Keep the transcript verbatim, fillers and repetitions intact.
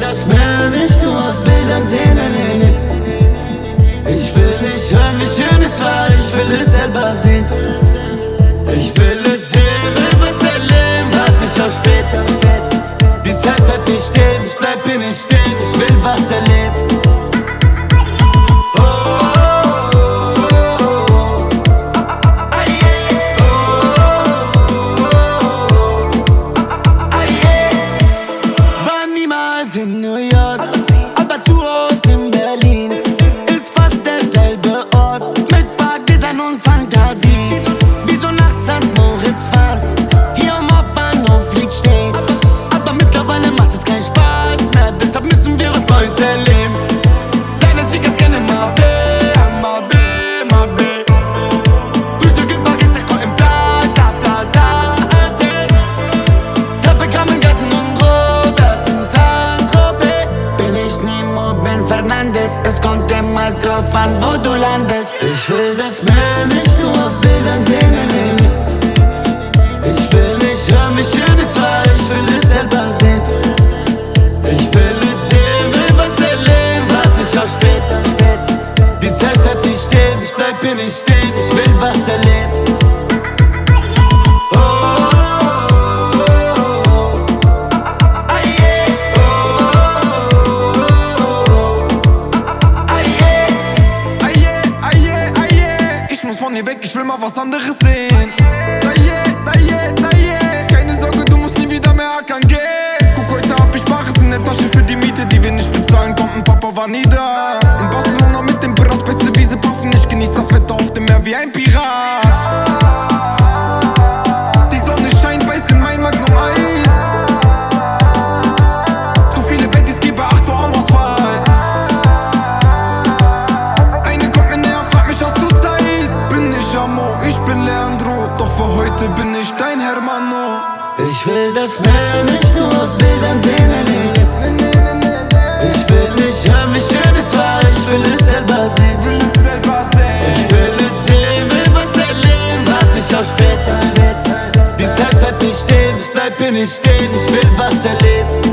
das Meer nicht nur auf Bildern sehen, nein. Ich will nicht hören, wie schön es war, ich will es selber sehen. Ich will es sehen, will was erleben, wart nicht auf später. Die Zeit bleibt nicht stehen, ich bleib hier nicht stehen, ich will was erleben. Oh, oh, oh, oh, oh. Aye, oh, oh, oh, oh. Aye. War niemals in New York, aber zu oft in Berlin. Ist fast derselbe Ort, mit Parkbildern und Fantasie. Wie so nach Sankt Moritz fahren, hier am Hauptbahnhof liegt stehen. Aber mittlerweile macht es keinen Spaß mehr, deshalb müssen wir was Neues erleben. Deine Chicas kennen Mabé, Mabé, Mabé. Frühstück im Park ist echt im Plaza, Plaza, Hotel. Kaffee, Kamen, Gassen und Robert in Saint-Tropez. Bin ich Nemo, bin Fernandes, es kommt immer drauf an, wo du landest. Ich will das Meer nicht nur auf Bildern sehen, nein. Ich will nicht hören, wie schön es war, ich will es selber sehen. Ich will es sehen, will was erleben, wart nicht auf später. Die Zeit bleibt nicht stehen, ich bleib hier nicht stehen, ich will was erleben. Oh, oh, oh, oh, oh. Aye, oh, oh, oh, oh. Aye. Aye, aye, aye. Ich muss von hier weg, ich will mal was anderes sehen. Aye, aye, aye. Keine Sorge, du musst nie wieder mehr ackern gehen. Guck, heute hab ich Bares in der Tasche für die Miete, die wir nicht bezahlen konnten. Papa war nie da. In Barcelona mit dem Bros, beste Wiese puffen. Ich genieß das Wetter auf dem Meer wie ein Pirat. Die Sonne scheint weiß in mein Magnum Eis. Zu viele Bettys, gebe acht vor Armausfall. Eine kommt mir näher, fragt mich, hast du Zeit? Bin ich Amo, ich bin Leandro. Doch für heute bin ich dein Hermano. Ich will das Meer nicht nur auf Bildern sehen, nein. Ich will nicht hören, wie schön es war, ich will es selber sehen. Ich will es sehen, will was erleben, wart nicht auf später. Die Zeit bleibt nicht stehen, ich bleib hier nicht stehen, ich will was erleben.